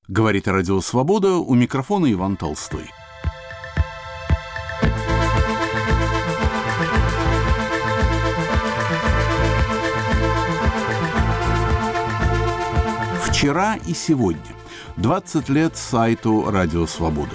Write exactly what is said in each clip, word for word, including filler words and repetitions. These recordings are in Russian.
Говорит Радио Свобода, у микрофона Иван Толстой. Вчера и сегодня. двадцать лет сайту Радио Свобода.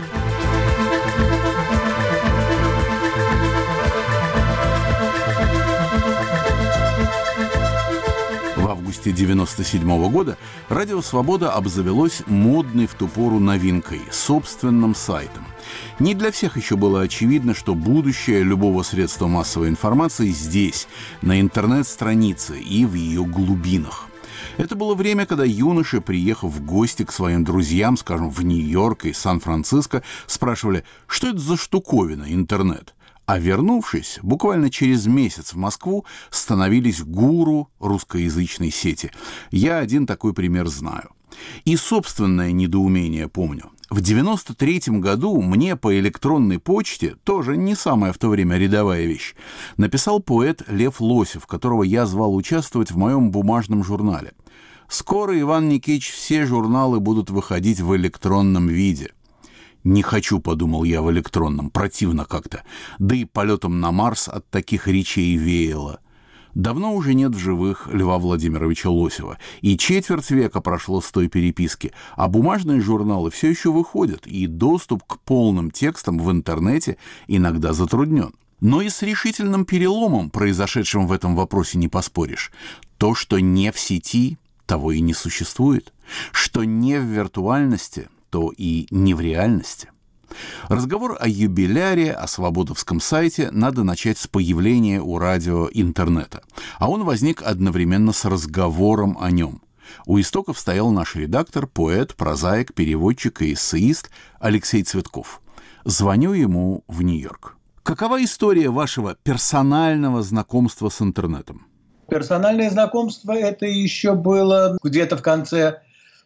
В августе девяносто седьмого года Радио Свобода обзавелось модной в ту пору новинкой – собственным сайтом. Не для всех еще было очевидно, что будущее любого средства массовой информации здесь, на интернет-странице и в ее глубинах. Это было время, когда юноши, приехав в гости к своим друзьям, скажем, в Нью-Йорк и Сан-Франциско, спрашивали, что это за штуковина интернет. А вернувшись, буквально через месяц в Москву, становились гуру русскоязычной сети. Я один такой пример знаю. И собственное недоумение помню. В девяносто третьем году мне по электронной почте, тоже не самая в то время рядовая вещь, написал поэт Лев Лосев, которого я звал участвовать в моем бумажном журнале. «Скоро, Иван Никитич, все журналы будут выходить в электронном виде». «Не хочу», — подумал я, — «в электронном, противно как-то. Да и полетом на Марс от таких речей веяло». Давно уже нет в живых Льва Владимировича Лосева, и четверть века прошло с той переписки, а бумажные журналы все еще выходят, и доступ к полным текстам в интернете иногда затруднен. Но и с решительным переломом, произошедшим в этом вопросе, не поспоришь. То, что не в сети, того и не существует. Что не в виртуальности, то и не в реальности. Разговор о юбиляре, о свободовском сайте надо начать с появления у радио интернета. А он возник одновременно с разговором о нем. У истоков стоял наш редактор, поэт, прозаик, переводчик и эссеист Алексей Цветков. Звоню ему в Нью-Йорк. Какова история вашего персонального знакомства с интернетом? Персональное знакомство — это еще было где-то в конце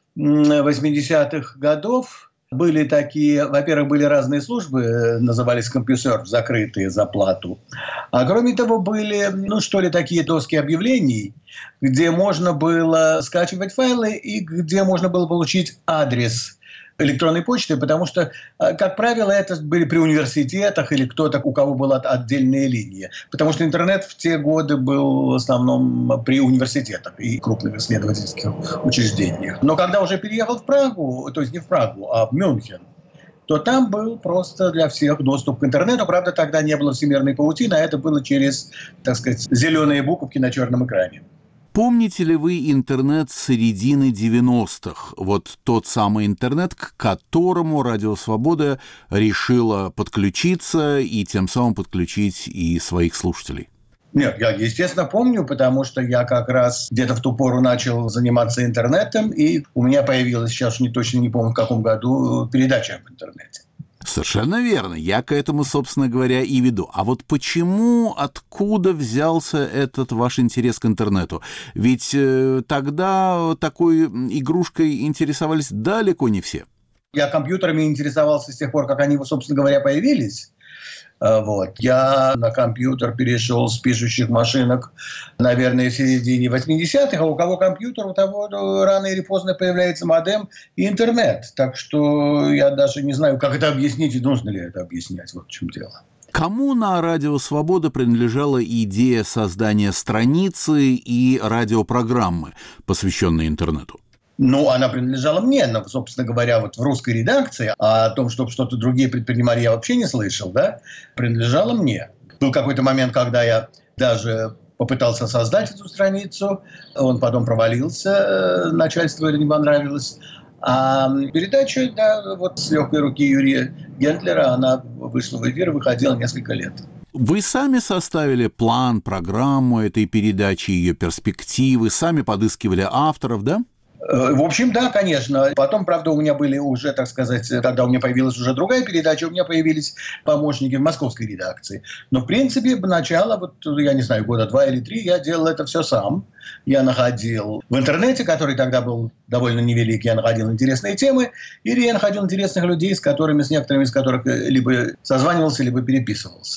восьмидесятых годов. Были такие, во-первых, были разные службы, назывались CompuServe, закрытые за плату. А кроме того, были, ну что ли, такие доски объявлений, где можно было скачивать файлы и где можно было получить адрес электронной почты, потому что, как правило, это были при университетах или кто-то, у кого была отдельная линия. Потому что интернет в те годы был в основном при университетах и крупных исследовательских учреждениях. Но когда уже переехал в Прагу, то есть не в Прагу, а в Мюнхен, то там был просто для всех доступ к интернету. Правда, тогда не было всемирной паутины, а это было через, так сказать, зеленые буковки на черном экране. Помните ли вы интернет середины девяностых? Вот тот самый интернет, к которому Радио Свобода решила подключиться и тем самым подключить и своих слушателей? Нет, я, естественно, помню, потому что я как раз где-то в ту пору начал заниматься интернетом, и у меня появилась, сейчас не точно не помню в каком году, передача об интернете. Совершенно верно. Я к этому, собственно говоря, и веду. А вот почему, откуда взялся этот ваш интерес к интернету? Ведь э, тогда такой игрушкой интересовались далеко не все. Я компьютерами интересовался с тех пор, как они, собственно говоря, появились. Вот. Я на компьютер перешел с пишущих машинок, наверное, в середине восьмидесятых, а у кого компьютер, у того рано или поздно появляется модем и интернет. Так что я даже не знаю, как это объяснить и нужно ли это объяснять. Вот в чем дело. Кому на Радио Свобода принадлежала идея создания страницы и радиопрограммы, посвященной интернету? Ну, она принадлежала мне, но, собственно говоря, вот в русской редакции, а о том, чтобы что-то другие предпринимали, я вообще не слышал, да, принадлежала мне. Был какой-то момент, когда я даже попытался создать эту страницу, он потом провалился, начальству это не понравилось. А передача, да, вот с легкой руки Юрия Гендлера, она вышла в эфир и выходила несколько лет. Вы сами составили план, программу этой передачи, ее перспективы, сами подыскивали авторов, да? В общем, да, конечно. Потом, правда, у меня были уже, так сказать, когда у меня появилась уже другая передача, у меня появились помощники в московской редакции. Но, в принципе, начало, вот, я не знаю, года два или три, я делал это все сам. Я находил в интернете, который тогда был довольно невелик, я находил интересные темы, или я находил интересных людей, с которыми, с некоторыми из которых либо созванивался, либо переписывался.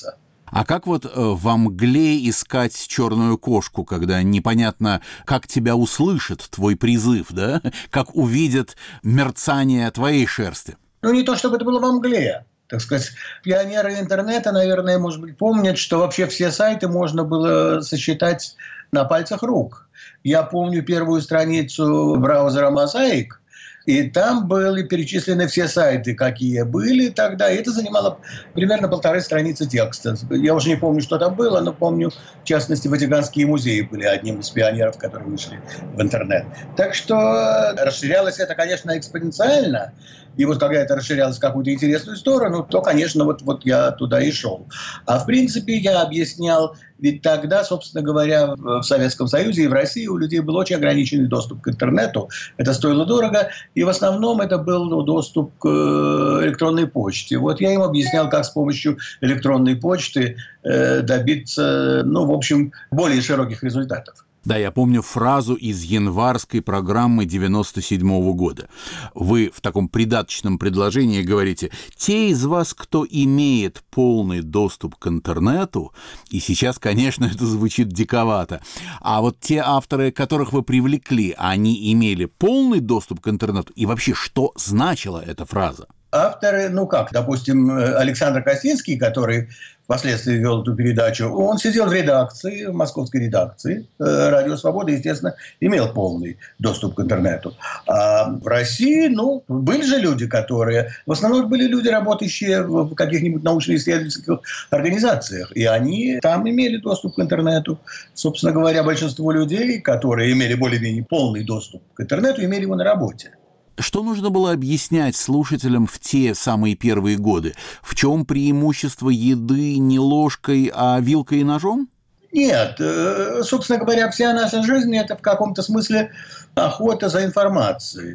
А как вот э, во мгле искать черную кошку, когда непонятно, как тебя услышит твой призыв, да? Как увидят мерцание твоей шерсти? Ну, не то чтобы это было во мгле. Так сказать, пионеры интернета, наверное, может быть, помнят, что вообще все сайты можно было сосчитать на пальцах рук. Я помню первую страницу браузера Mosaic, и там были перечислены все сайты, какие были тогда. И это занимало примерно полторы страницы текста. Я уже не помню, что там было, но помню, в частности, Ватиканские музеи были одним из пионеров, которые вышли в интернет. Так что расширялось это, конечно, экспоненциально. И вот когда это расширялось в какую-то интересную сторону, то, конечно, вот, вот я туда и шел. А в принципе я объяснял, ведь тогда, собственно говоря, в Советском Союзе и в России у людей был очень ограниченный доступ к интернету. Это стоило дорого, и в основном это был ну, доступ к электронной почте. Вот я им объяснял, как с помощью электронной почты э, добиться, ну, в общем, более широких результатов. Да, я помню фразу из январской программы девяносто седьмого года. Вы в таком придаточном предложении говорите: те из вас, кто имеет полный доступ к интернету, и сейчас, конечно, это звучит диковато, а вот те авторы, которых вы привлекли, они имели полный доступ к интернету? И вообще, что значила эта фраза? Авторы, ну как, допустим, Александр Косинский, который впоследствии вел эту передачу, он сидел в редакции, в московской редакции «Радио Свобода», естественно, имел полный доступ к интернету. А в России, ну, были же люди, которые... В основном были люди, работающие в каких-нибудь научно-исследовательских организациях, и они там имели доступ к интернету. Собственно говоря, большинство людей, которые имели более-менее полный доступ к интернету, имели его на работе. Что нужно было объяснять слушателям в те самые первые годы? В чем преимущество еды не ложкой, а вилкой и ножом? Нет, собственно говоря, вся наша жизнь – это в каком-то смысле охота за информацией.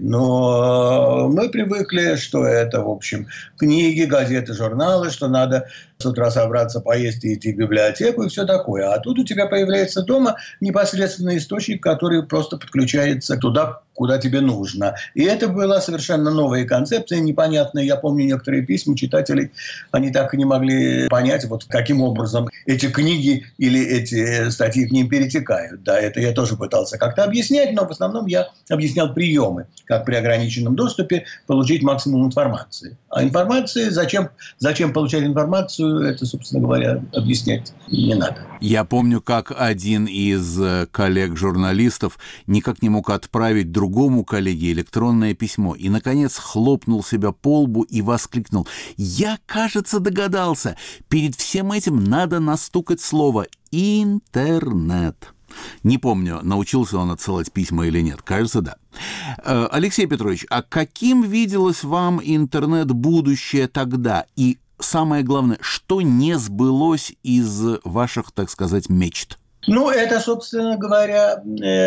Но мы привыкли, что это, в общем, книги, газеты, журналы, что надо с утра собраться, поесть и идти в библиотеку и все такое. А тут у тебя появляется дома непосредственный источник, который просто подключается туда, куда тебе нужно. И это была совершенно новая концепция, непонятная. Я помню некоторые письма читателей, они так и не могли понять, вот каким образом эти книги или эти статьи к ним перетекают. Да, это я тоже пытался как-то объяснять, но в основном я объяснял приемы, как при ограниченном доступе получить максимум информации. А информации, зачем, зачем получать информацию, это, собственно говоря, объяснять не надо. Я помню, как один из коллег-журналистов никак не мог отправить другому коллеге электронное письмо и, наконец, хлопнул себя по лбу и воскликнул: «Я, кажется, догадался, перед всем этим надо настукать слово «интернет». Не помню, научился он отсылать письма или нет. Кажется, да. Алексей Петрович, а каким виделось вам интернет-будущее тогда? И самое главное, что не сбылось из ваших, так сказать, мечт? Ну, это, собственно говоря,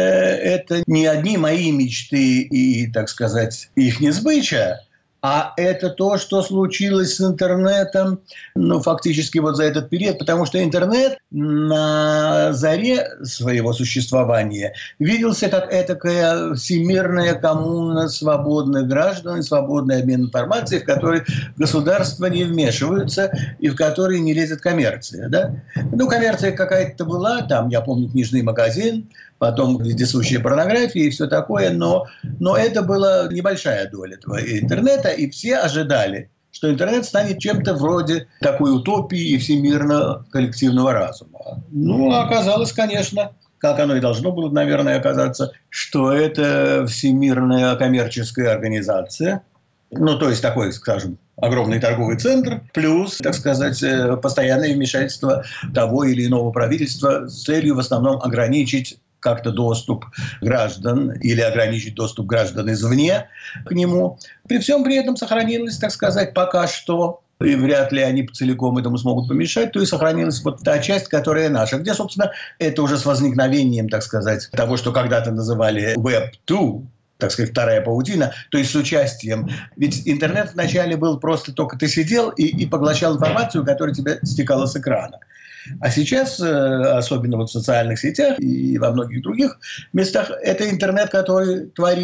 это не одни мои мечты и, так сказать, их несбыча, а это то, что случилось с интернетом, ну, фактически вот за этот период, потому что интернет на заре своего существования виделся как этакая всемирная коммуна свободных граждан, свободный обмен информацией, в которой государства не вмешиваются и в которой не лезет коммерция. Да? Ну, коммерция какая-то была, там, я помню, книжный магазин, потом вездесущая порнография и все такое, но, но это была небольшая доля этого интернета, и все ожидали, что интернет станет чем-то вроде такой утопии и всемирного коллективного разума. Ну, оказалось, конечно, как оно и должно было, наверное, оказаться, что это всемирная коммерческая организация, ну, то есть такой, скажем, огромный торговый центр, плюс, так сказать, постоянное вмешательство того или иного правительства с целью в основном ограничить как-то доступ граждан или ограничить доступ граждан извне к нему. При всем при этом сохранилось, так сказать, пока что, и вряд ли они целиком этому смогут помешать, то и сохранилась вот та часть, которая наша, где, собственно, это уже с возникновением, так сказать, того, что когда-то называли веб два, так сказать, вторая паутина, то есть с участием. Ведь интернет вначале был просто только ты сидел и, и поглощал информацию, которая тебе стекала с экрана. А сейчас, особенно вот в социальных сетях и во многих других местах, это интернет, который творим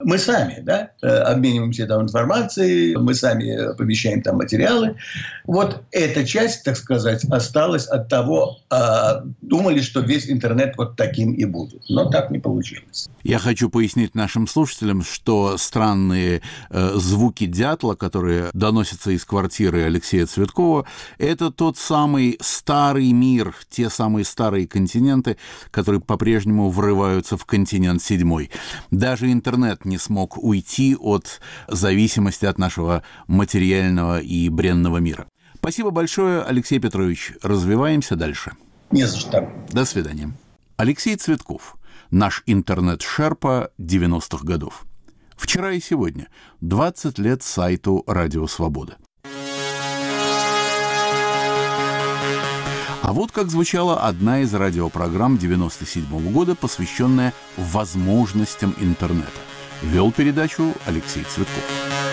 Мы сами, да, обмениваемся там информацией, мы сами помещаем там материалы. Вот эта часть, так сказать, осталась от того, а, думали, что весь интернет вот таким и будет. Но так не получилось. Я хочу пояснить нашим слушателям, что странные э, звуки дятла, которые доносятся из квартиры Алексея Цветкова, это тот самый старый мир, те самые старые континенты, которые по-прежнему врываются в континент седьмой. Даже интернет не смог уйти от зависимости от нашего материального и бренного мира. Спасибо большое, Алексей Петрович. Развиваемся дальше. Не за что. До свидания. Алексей Цветков. Наш интернет-шерпа девяностых годов. Вчера и сегодня. двадцать лет сайту «Радио Свобода». А вот как звучала одна из радиопрограмм девяносто седьмого года, посвященная возможностям интернета. Вел передачу Алексей Цветков.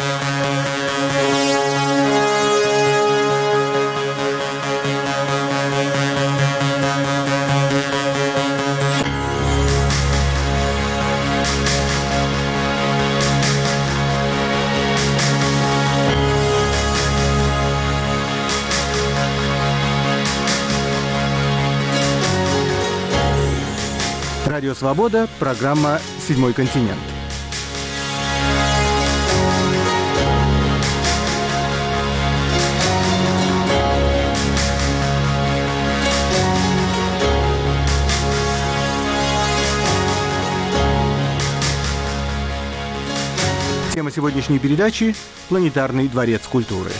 Радио «Свобода», программа «Седьмой континент». Тема сегодняшней передачи – «Планетарный дворец культуры».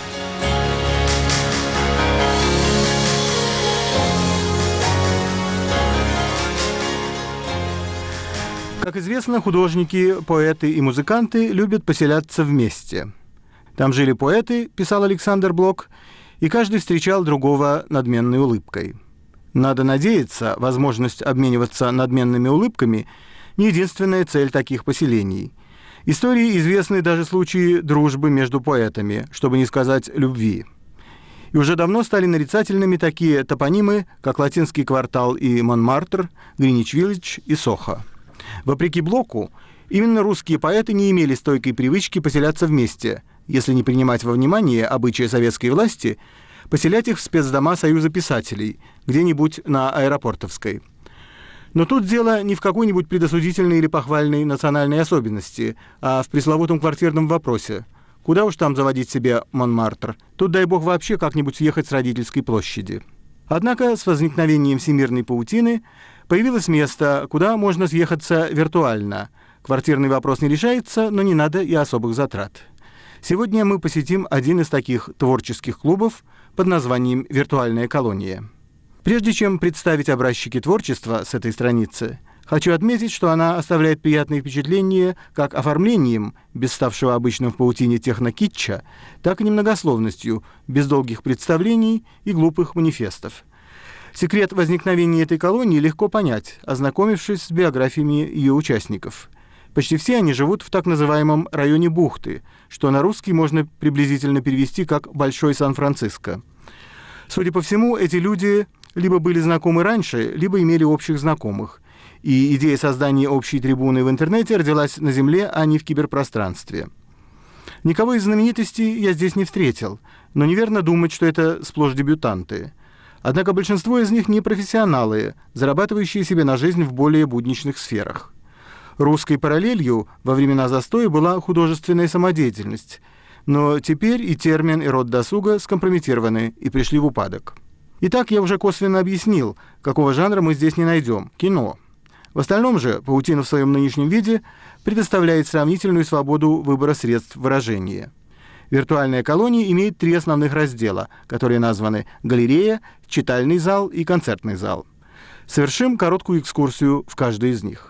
Как известно, художники, поэты и музыканты любят поселяться вместе. Там жили поэты, писал Александр Блок, и каждый встречал другого надменной улыбкой. Надо надеяться, возможность обмениваться надменными улыбками – не единственная цель таких поселений. Истории известны даже случаи дружбы между поэтами, чтобы не сказать любви. И уже давно стали нарицательными такие топонимы, как Латинский квартал и Монмартр, Гринвич-Виллидж и Сохо. Вопреки Блоку, именно русские поэты не имели стойкой привычки поселяться вместе, если не принимать во внимание обычаи советской власти, поселять их в спецдома Союза писателей, где-нибудь на Аэропортовской. Но тут дело не в какой-нибудь предосудительной или похвальной национальной особенности, а в пресловутом квартирном вопросе. Куда уж там заводить себе Монмартр? Тут, дай бог, вообще как-нибудь съехать с Родительской площади. Однако с возникновением всемирной паутины появилось место, куда можно съехаться виртуально. Квартирный вопрос не решается, но не надо и особых затрат. Сегодня мы посетим один из таких творческих клубов под названием «Виртуальная колония». Прежде чем представить образчики творчества с этой страницы, хочу отметить, что она оставляет приятное впечатление как оформлением, без ставшего обычным в паутине технокитча, так и немногословностью, без долгих представлений и глупых манифестов. Секрет возникновения этой колонии легко понять, ознакомившись с биографиями ее участников. Почти все они живут в так называемом районе бухты, что на русский можно приблизительно перевести как «Большой Сан-Франциско». Судя по всему, эти люди либо были знакомы раньше, либо имели общих знакомых. И идея создания общей трибуны в интернете родилась на Земле, а не в киберпространстве. Никого из знаменитостей я здесь не встретил, но неверно думать, что это сплошь дебютанты. Однако большинство из них не профессионалы, зарабатывающие себе на жизнь в более будничных сферах. Русской параллелью во времена застоя была художественная самодеятельность, но теперь и термин, и род досуга скомпрометированы и пришли в упадок. Итак, я уже косвенно объяснил, какого жанра мы здесь не найдем – кино. В остальном же паутина в своем нынешнем виде предоставляет сравнительную свободу выбора средств выражения. Виртуальная колония имеет три основных раздела, которые названы галерея, читальный зал и концертный зал. Совершим короткую экскурсию в каждой из них.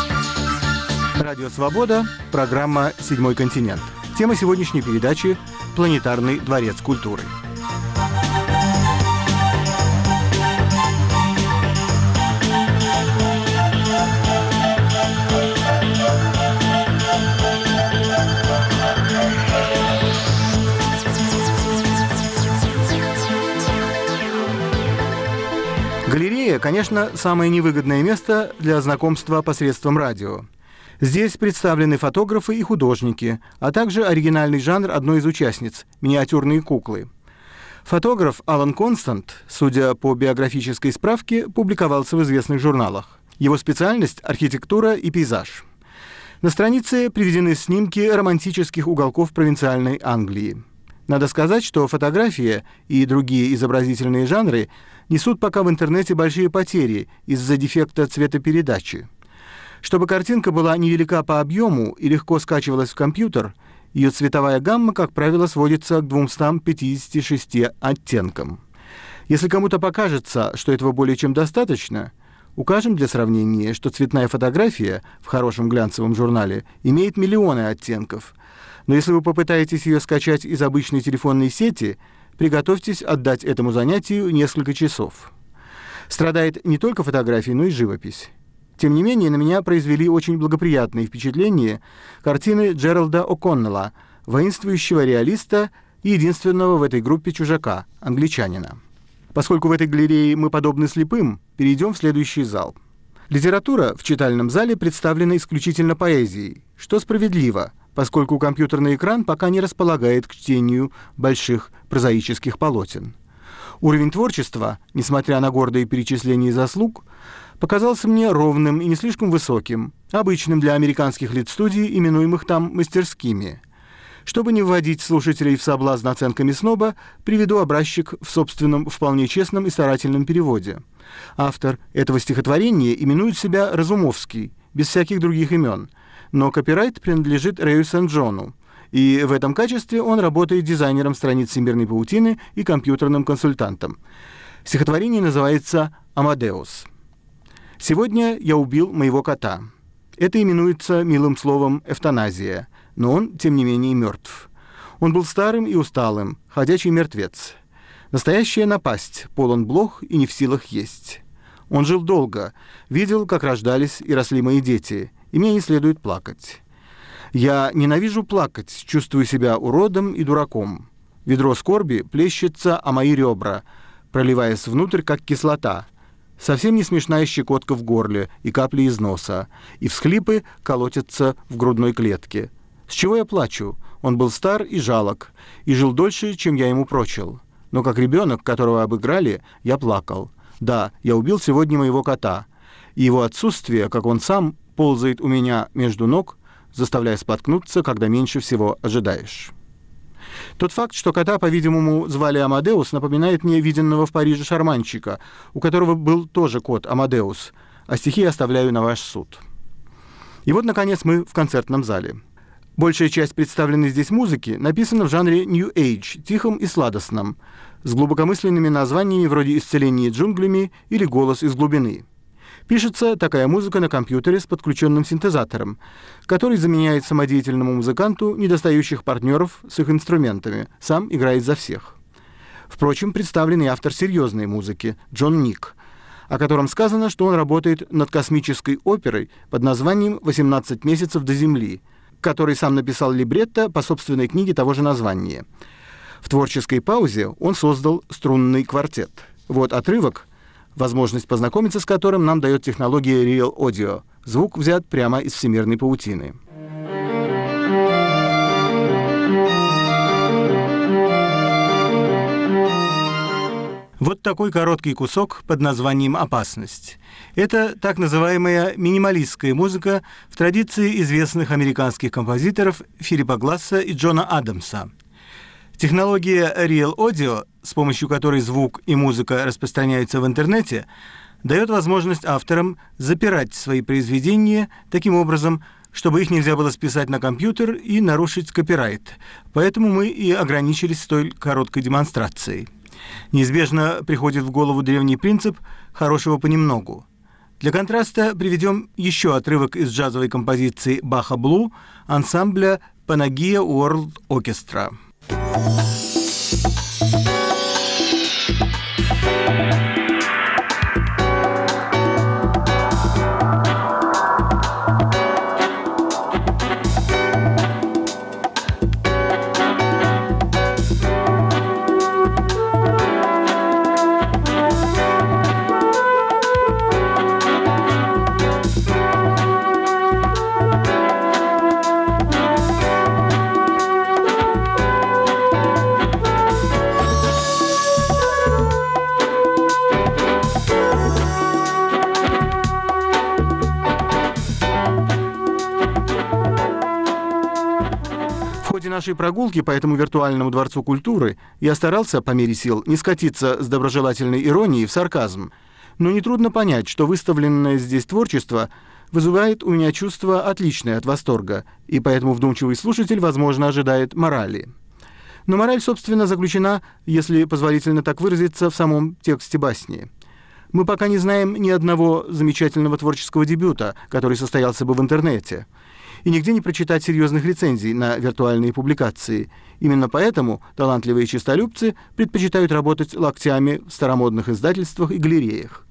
Радио «Свобода», программа «Седьмой континент». Тема сегодняшней передачи – планетарный дворец культуры. Галерея, конечно, самое невыгодное место для знакомства посредством радио. Здесь представлены фотографы и художники, а также оригинальный жанр одной из участниц – миниатюрные куклы. Фотограф Алан Констант, судя по биографической справке, публиковался в известных журналах. Его специальность – архитектура и пейзаж. На странице приведены снимки романтических уголков провинциальной Англии. Надо сказать, что фотография и другие изобразительные жанры несут пока в интернете большие потери из-за дефекта цветопередачи. Чтобы картинка была невелика по объему и легко скачивалась в компьютер, ее цветовая гамма, как правило, сводится к двумстам пятидесяти шести оттенкам. Если кому-то покажется, что этого более чем достаточно, укажем для сравнения, что цветная фотография в хорошем глянцевом журнале имеет миллионы оттенков. Но если вы попытаетесь ее скачать из обычной телефонной сети, приготовьтесь отдать этому занятию несколько часов. Страдает не только фотография, но и живопись. Тем не менее, на меня произвели очень благоприятные впечатления картины Джералда О'Коннелла, воинствующего реалиста и единственного в этой группе чужака, англичанина. Поскольку в этой галерее мы подобны слепым, перейдем в следующий зал. Литература в читальном зале представлена исключительно поэзией, что справедливо, поскольку компьютерный экран пока не располагает к чтению больших прозаических полотен. Уровень творчества, несмотря на гордые перечисления заслуг, показался мне ровным и не слишком высоким, обычным для американских литстудий, именуемых там мастерскими. Чтобы не вводить слушателей в соблазн оценками сноба, приведу образчик в собственном вполне честном и старательном переводе. Автор этого стихотворения именует себя Разумовский, без всяких других имен, но копирайт принадлежит Рэю Сент-Джону, и в этом качестве он работает дизайнером страниц всемирной паутины и компьютерным консультантом. Стихотворение называется «Амадеус». «Сегодня я убил моего кота». Это именуется милым словом «эвтаназия», но он, тем не менее, мертв. Он был старым и усталым, ходячий мертвец. Настоящая напасть, полон блох и не в силах есть. Он жил долго, видел, как рождались и росли мои дети, и мне не следует плакать. Я ненавижу плакать, чувствую себя уродом и дураком. Ведро скорби плещется о мои ребра, проливаясь внутрь, как кислота. Совсем не смешная щекотка в горле и капли из носа, и всхлипы колотятся в грудной клетке. С чего я плачу? Он был стар и жалок, и жил дольше, чем я ему прочил. Но как ребенок, которого обыграли, я плакал. Да, я убил сегодня моего кота, и его отсутствие, как он сам, ползает у меня между ног, заставляя споткнуться, когда меньше всего ожидаешь. Тот факт, что кота, по-видимому, звали Амадеус, напоминает мне виденного в Париже шарманщика, у которого был тоже кот Амадеус, а стихи оставляю на ваш суд. И вот, наконец, мы в концертном зале. Большая часть представленной здесь музыки написана в жанре New Age, тихом и сладостном, с глубокомысленными названиями вроде «Исцеление джунглями» или «Голос из глубины». Пишется такая музыка на компьютере с подключенным синтезатором, который заменяет самодеятельному музыканту недостающих партнеров с их инструментами, сам играет за всех. Впрочем, представлен и автор серьезной музыки, Джон Ник, о котором сказано, что он работает над космической оперой под названием «восемнадцать месяцев до Земли», который сам написал либретто по собственной книге того же названия. В творческой паузе он создал струнный квартет. Вот отрывок, возможность познакомиться с которым нам дает технология Real Audio. Звук взят прямо из всемирной паутины. Вот такой короткий кусок под названием «Опасность». Это так называемая минималистская музыка в традиции известных американских композиторов Филиппа Гласса и Джона Адамса. Технология Real Audio, с помощью которой звук и музыка распространяются в интернете, дает возможность авторам запирать свои произведения таким образом, чтобы их нельзя было списать на компьютер и нарушить копирайт. Поэтому мы и ограничились столь короткой демонстрацией. Неизбежно приходит в голову древний принцип «хорошего понемногу». Для контраста приведем еще отрывок из джазовой композиции Баха Блу ансамбля Panagia World Orchestra. В ходе нашей прогулки по этому виртуальному дворцу культуры я старался, по мере сил, не скатиться с доброжелательной иронией в сарказм. Но нетрудно понять, что выставленное здесь творчество вызывает у меня чувство отличное от восторга, и поэтому вдумчивый слушатель, возможно, ожидает морали. Но мораль, собственно, заключена, если позволительно так выразиться, в самом тексте басни. Мы пока не знаем ни одного замечательного творческого дебюта, который состоялся бы в интернете. И нигде не прочитать серьезных рецензий на виртуальные публикации. Именно поэтому талантливые честолюбцы предпочитают работать локтями в старомодных издательствах и галереях.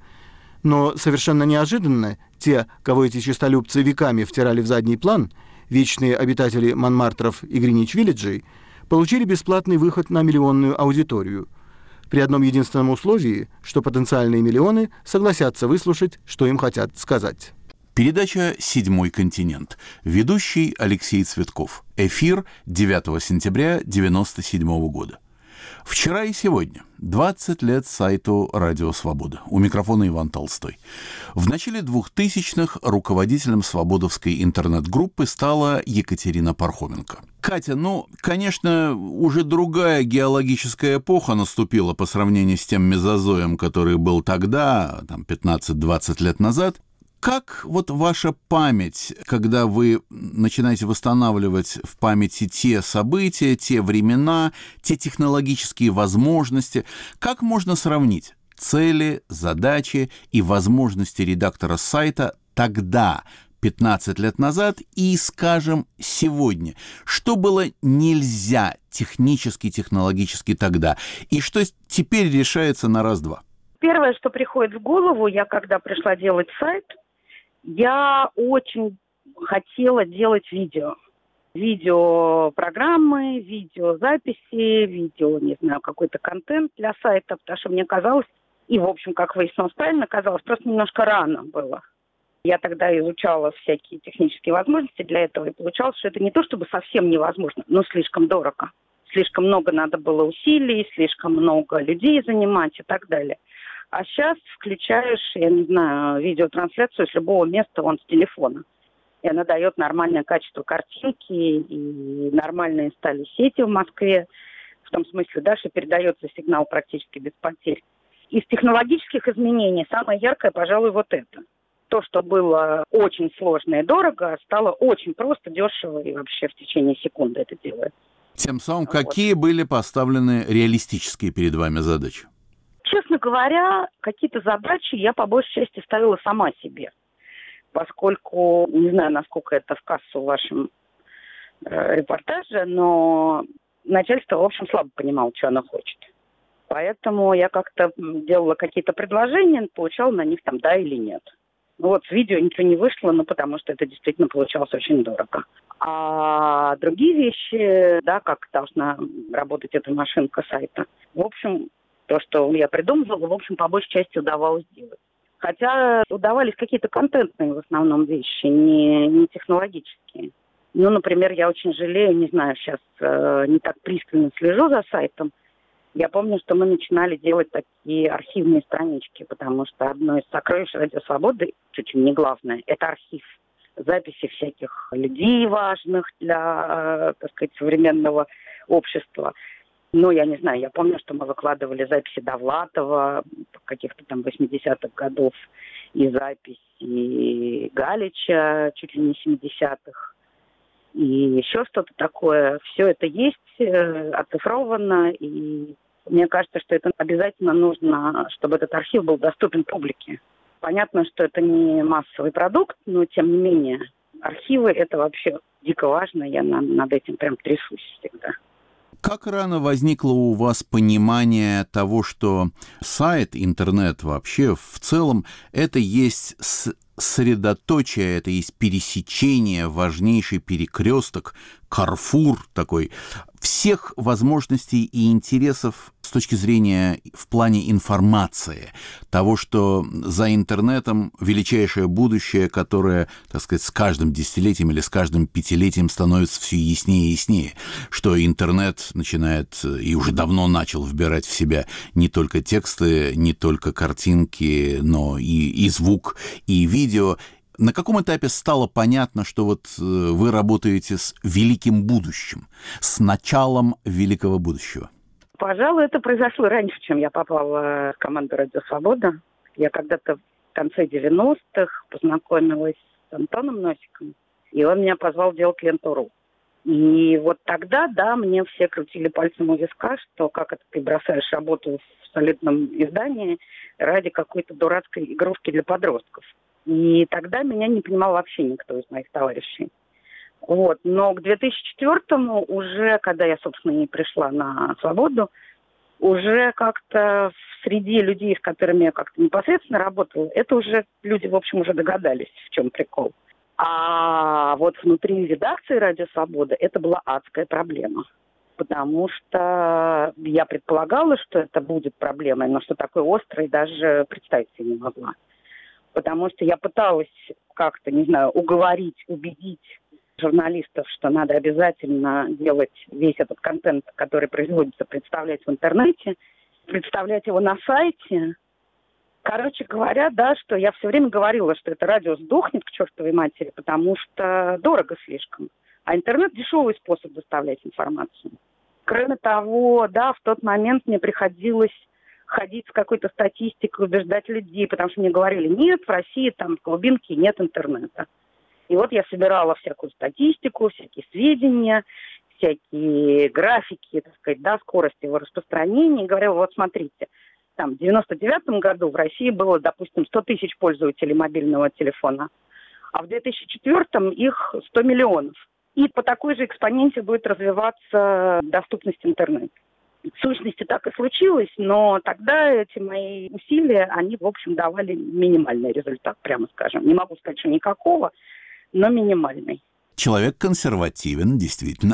Но совершенно неожиданно те, кого эти честолюбцы веками втирали в задний план, вечные обитатели Монмартров и Гринич-Виллиджей, получили бесплатный выход на миллионную аудиторию, при одном единственном условии, что потенциальные миллионы согласятся выслушать, что им хотят сказать. Передача «Седьмой континент». Ведущий Алексей Цветков. Эфир девятого сентября девяносто седьмого года. Вчера и сегодня. двадцать лет сайту «Радио Свобода». У микрофона Иван Толстой. В начале двухтысячных руководителем свободовской интернет-группы стала Екатерина Пархоменко. Катя, ну, конечно, уже другая геологическая эпоха наступила по сравнению с тем мезозоем, который был тогда, там, пятнадцать-двадцать лет назад. Как вот ваша память, когда вы начинаете восстанавливать в памяти те события, те времена, те технологические возможности, как можно сравнить цели, задачи и возможности редактора сайта тогда, пятнадцать лет назад, и, скажем, сегодня? Что было нельзя технически, технологически тогда, и что теперь решается на раз-два? Первое, что приходит в голову, я когда пришла делать сайт, я очень хотела делать видео. Видеопрограммы, видеозаписи, видео, не знаю, какой-то контент для сайта, потому что мне казалось, и, в общем, как выяснилось правильно, казалось, просто немножко рано было. Я тогда изучала всякие технические возможности для этого, и получалось, что это не то чтобы совсем невозможно, но слишком дорого. Слишком много надо было усилий, слишком много людей занимать и так далее. А сейчас включаешь, я не знаю, видеотрансляцию с любого места, вон с телефона. И она дает нормальное качество картинки, и нормальные стали сети в Москве. В том смысле, да, что передается сигнал практически без потерь. Из технологических изменений самое яркое, пожалуй, вот это. То, что было очень сложно и дорого, стало очень просто, дешево, и вообще в течение секунды это делает. Тем самым, вот. Какие были поставлены реалистические перед вами задачи? Честно говоря, какие-то задачи я по большей части ставила сама себе, поскольку, не знаю, насколько это в кассу в вашем э, репортаже, но начальство, в общем, слабо понимало, что оно хочет. Поэтому я как-то делала какие-то предложения, получала на них там да или нет. Ну вот с видео ничего не вышло, ну потому что это действительно получалось очень дорого. А другие вещи, да, как должна работать эта машинка сайта, в общем... То, что я придумывала, в общем, по большей части удавалось делать. Хотя удавались какие-то контентные в основном вещи, не, не технологические. Ну, например, я очень жалею, не знаю, сейчас э, не так пристально слежу за сайтом. Я помню, что мы начинали делать такие архивные странички, потому что одно из сокровищ «Радио Свободы», чуть ли не главное, это архив. Записи всяких людей важных для, так сказать, современного общества. Ну, я не знаю, я помню, что мы выкладывали записи Довлатова каких-то там восьмидесятых годов и записи Галича чуть ли не семидесятых. И еще что-то такое. Все это есть, оцифровано, и мне кажется, что это обязательно нужно, чтобы этот архив был доступен публике. Понятно, что это не массовый продукт, но тем не менее архивы — это вообще дико важно, я над этим прям трясусь всегда. Как рано возникло у вас понимание того, что сайт, интернет вообще в целом, это есть средоточие, это есть пересечение, важнейший перекресток, карфур такой, всех возможностей и интересов с точки зрения в плане информации, того, что за интернетом величайшее будущее, которое, так сказать, с каждым десятилетием или с каждым пятилетием становится все яснее и яснее, что интернет начинает и уже давно начал вбирать в себя не только тексты, не только картинки, но и, и звук, и видео. На каком этапе стало понятно, что вот вы работаете с великим будущим, с началом великого будущего? Пожалуй, это произошло раньше, чем я попала в команду «Радио Свобода». Я когда-то в конце девяностых познакомилась с Антоном Носиком, и он меня позвал делать ленту.ру. И вот тогда, да, мне все крутили пальцем у виска, что как это ты бросаешь работу в солидном издании ради какой-то дурацкой игрушки для подростков. И тогда меня не понимал вообще никто из моих товарищей. Вот. Но к две тысячи четвёртому уже, когда я, собственно, и пришла на «Свободу», уже как-то среди людей, с которыми я как-то непосредственно работала, это уже люди, в общем, уже догадались, в чем прикол. А вот внутри редакции «Радио Свобода» это была адская проблема. Потому что я предполагала, что это будет проблемой, но что такой острой даже представить себе не могла. Потому что я пыталась как-то, не знаю, уговорить, убедить журналистов, что надо обязательно делать весь этот контент, который производится, представлять в интернете, представлять его на сайте. Короче говоря, да, что я все время говорила, что это радио сдохнет к чертовой матери, потому что дорого слишком. А интернет – дешевый способ доставлять информацию. Кроме того, да, в тот момент мне приходилось ходить с какой-то статистикой, убеждать людей, потому что мне говорили, нет, в России там в глубинке нет интернета. И вот я собирала всякую статистику, всякие сведения, всякие графики, так сказать, да, скорости его распространения. И говорила, вот смотрите, там в девяносто девятом году в России было, допустим, сто тысяч пользователей мобильного телефона, а в две тысячи четвёртом их сто миллионов. И по такой же экспоненте будет развиваться доступность интернета. В сущности, так и случилось, но тогда эти мои усилия, они, в общем, давали минимальный результат, прямо скажем. Не могу сказать, что никакого, но минимальный. Человек консервативен, действительно.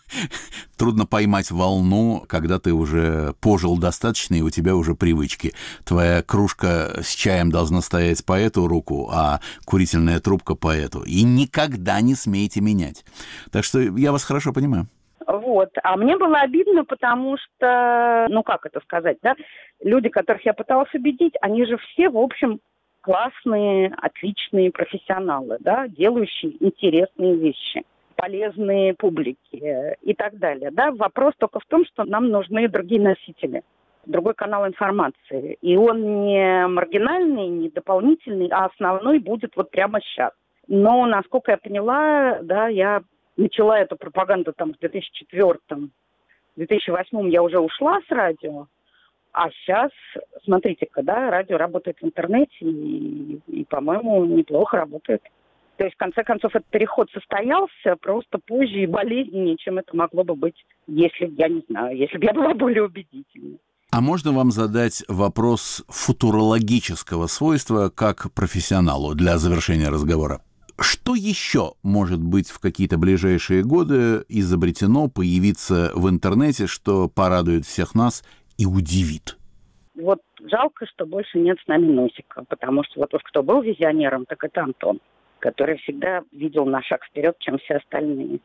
Трудно поймать волну, когда ты уже пожил достаточно, и у тебя уже привычки. Твоя кружка с чаем должна стоять по эту руку, а курительная трубка по эту. И никогда не смейте менять. Так что я вас хорошо понимаю. Вот. А мне было обидно, потому что, ну как это сказать, да, люди, которых я пыталась убедить, они же все, в общем, классные, отличные профессионалы, да, делающие интересные вещи, полезные публике и так далее, да. Вопрос только в том, что нам нужны другие носители, другой канал информации. И он не маргинальный, не дополнительный, а основной будет вот прямо сейчас. Но, насколько я поняла, да, я начала эту пропаганду там в две тысячи четвёртом, в две тысячи восьмом я уже ушла с радио, а сейчас, смотрите-ка, да, радио работает в интернете и, и, по-моему, неплохо работает. То есть, в конце концов, этот переход состоялся просто позже и болезненнее, чем это могло бы быть, если, я не знаю, если бы я была более убедительной. А можно вам задать вопрос футурологического свойства как профессионалу для завершения разговора? Что еще может быть в какие-то ближайшие годы изобретено, появиться в интернете, что порадует всех нас и удивит? Вот жалко, что больше нет с нами Носика, потому что вот уж кто был визионером, так это Антон, который всегда видел на шаг вперед, чем все остальные.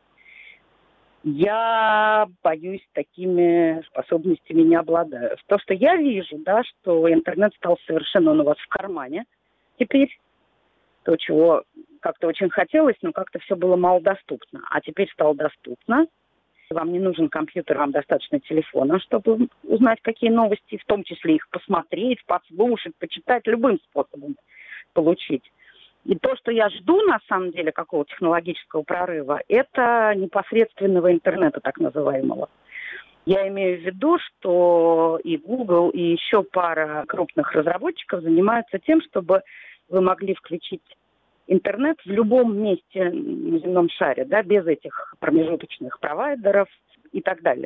Я, боюсь, такими способностями не обладаю. То, что я вижу, да, что интернет стал совершенно он у вас в кармане теперь, то, чего как-то очень хотелось, но как-то все было малодоступно. А теперь стало доступно. Вам не нужен компьютер, вам достаточно телефона, чтобы узнать, какие новости, в том числе их посмотреть, послушать, почитать, любым способом получить. И то, что я жду, на самом деле, какого технологического прорыва, это непосредственного интернета, так называемого. Я имею в виду, что и Google, и еще пара крупных разработчиков занимаются тем, чтобы вы могли включить интернет в любом месте на земном шаре, да, без этих промежуточных провайдеров и так далее.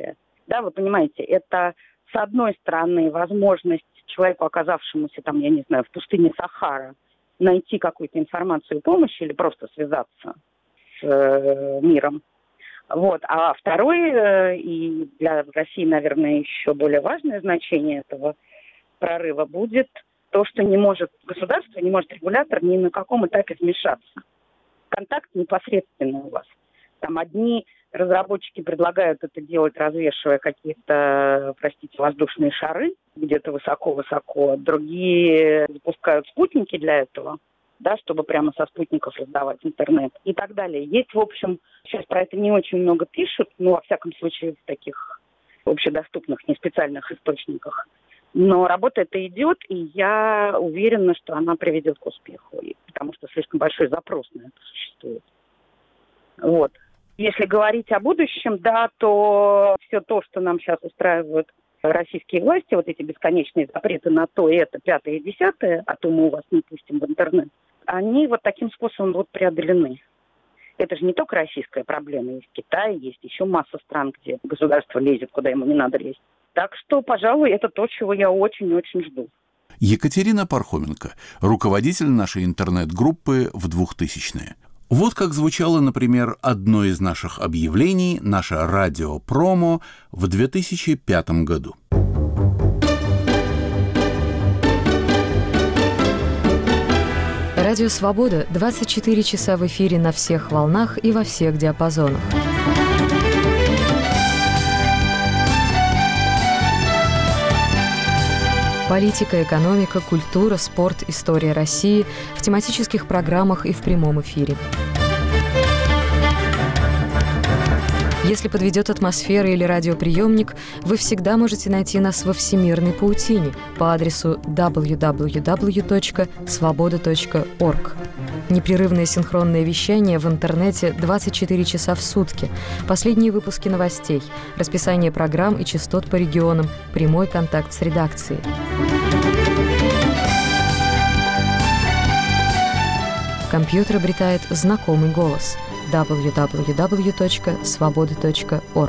Да, вы понимаете, это, с одной стороны, возможность человеку, оказавшемуся там, я не знаю, в пустыне Сахара, найти какую-то информацию и помощь или просто связаться с э, миром. Вот. А второе, э, и для России, наверное, еще более важное значение этого прорыва будет то, что не может государство, не может регулятор ни на каком этапе вмешаться. Контакт непосредственный у вас. Там одни разработчики предлагают это делать, развешивая какие-то, простите, воздушные шары где-то высоко-высоко. Другие запускают спутники для этого, да, чтобы прямо со спутников раздавать интернет и так далее. Есть, в общем, сейчас про это не очень много пишут, но, во всяком случае, в таких общедоступных, не специальных источниках. Но работа эта идет, и я уверена, что она приведет к успеху, потому что слишком большой запрос на это существует. Вот. Если говорить о будущем, да, то все то, что нам сейчас устраивают российские власти, вот эти бесконечные запреты на то, и это, пятое и десятое, а то мы у вас не пустим в интернет, они вот таким способом будут преодолены. Это же не только российская проблема. Есть Китай, есть еще масса стран, где государство лезет, куда ему не надо лезть. Так что, пожалуй, это то, чего я очень-очень жду. Екатерина Пархоменко, руководитель нашей интернет-группы в двухтысячные. Вот как звучало, например, одно из наших объявлений, наше радио-промо в две тысячи пятом году. Радио «Свобода» двадцать четыре часа в эфире на всех волнах и во всех диапазонах. Политика, экономика, культура, спорт, история России в тематических программах и в прямом эфире. Если подведет атмосфера или радиоприемник, вы всегда можете найти нас во всемирной паутине по адресу дабл ю дабл ю дабл ю точка свобода точка орг. Непрерывное синхронное вещание в интернете двадцать четыре часа в сутки, последние выпуски новостей, расписание программ и частот по регионам, прямой контакт с редакцией. Компьютер обретает знакомый голос – дабл ю дабл ю дабл ю точка свобода точка орг.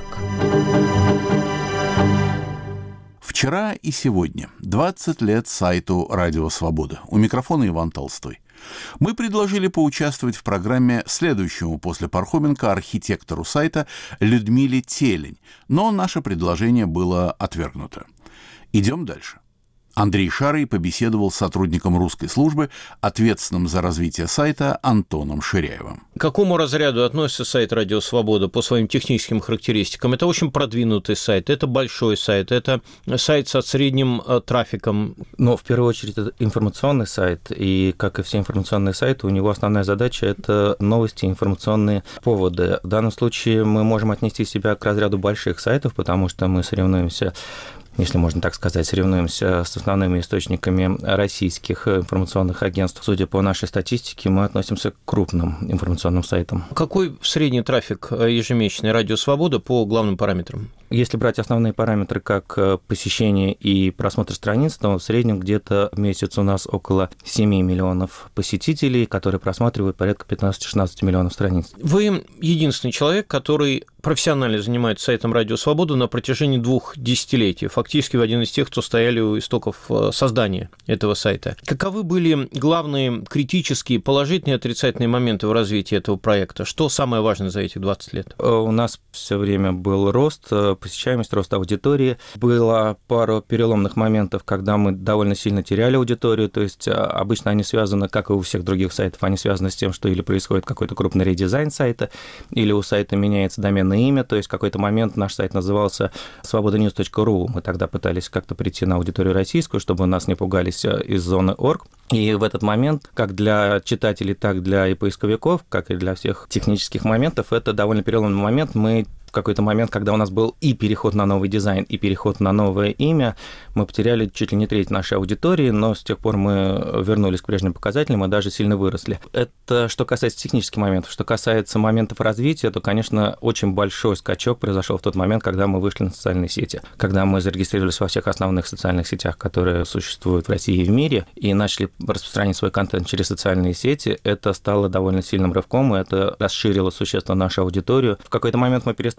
Вчера и сегодня двадцать лет сайту «Радио Свобода». У микрофона Иван Толстой. Мы предложили поучаствовать в программе следующему после Пархоменко архитектору сайта Людмиле Телень, но наше предложение было отвергнуто. Идем дальше. Андрей Шарый побеседовал с сотрудником русской службы, ответственным за развитие сайта Антоном Ширяевым. К какому разряду относится сайт «Радио Свобода» по своим техническим характеристикам? Это очень продвинутый сайт, это большой сайт, это сайт со средним трафиком. Но в первую очередь это информационный сайт, и, как и все информационные сайты, у него основная задача – это новости, информационные поводы. В данном случае мы можем отнести себя к разряду больших сайтов, потому что мы соревнуемся, если можно так сказать, соревнуемся с основными источниками российских информационных агентств. Судя по нашей статистике, мы относимся к крупным информационным сайтам. Какой средний трафик ежемесячный «Радио Свобода» по главным параметрам? Если брать основные параметры, как посещение и просмотр страниц, то в среднем где-то в месяц у нас около семь миллионов посетителей, которые просматривают порядка пятнадцать-шестнадцать миллионов страниц. Вы единственный человек, который профессионально занимается сайтом «Радио Свобода» на протяжении двух десятилетий. Фактически вы один из тех, кто стояли у истоков создания этого сайта. Каковы были главные критические, положительные и отрицательные моменты в развитии этого проекта? Что самое важное за эти двадцать лет? У нас все время был рост, посещаемость, рост аудитории. Было пару переломных моментов, когда мы довольно сильно теряли аудиторию, то есть обычно они связаны, как и у всех других сайтов, они связаны с тем, что или происходит какой-то крупный редизайн сайта, или у сайта меняется доменное имя, то есть в какой-то момент наш сайт назывался свобода ньюс точка ру. Мы тогда пытались как-то прийти на аудиторию российскую, чтобы нас не пугались из зоны орг. И в этот момент, как для читателей, так для и поисковиков, как и для всех технических моментов, это довольно переломный момент. Мы в какой-то момент, когда у нас был и переход на новый дизайн, и переход на новое имя, мы потеряли чуть ли не треть нашей аудитории, но с тех пор мы вернулись к прежним показателям и даже сильно выросли. Это что касается технических моментов. Что касается моментов развития, то, конечно, очень большой скачок произошел в тот момент, когда мы вышли на социальные сети, когда мы зарегистрировались во всех основных социальных сетях, которые существуют в России и в мире, и начали распространять свой контент через социальные сети. Это стало довольно сильным рывком, и это расширило существенно нашу аудиторию. В какой-то момент мы перестали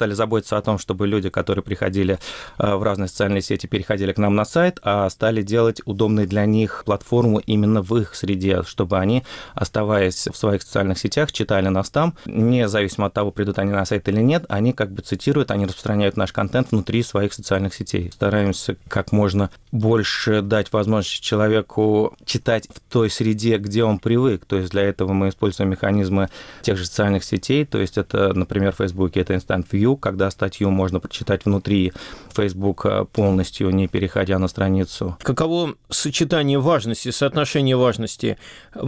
стали заботиться о том, чтобы люди, которые приходили в разные социальные сети, переходили к нам на сайт, а стали делать удобной для них платформу именно в их среде, чтобы они, оставаясь в своих социальных сетях, читали нас там, независимо от того, придут они на сайт или нет, они как бы цитируют, они распространяют наш контент внутри своих социальных сетей. Стараемся как можно больше дать возможность человеку читать в той среде, где он привык. То есть для этого мы используем механизмы тех же социальных сетей. То есть это, например, в Фейсбуке это Instant View, когда статью можно прочитать внутри Facebook полностью, не переходя на страницу. Каково сочетание важности, соотношение важности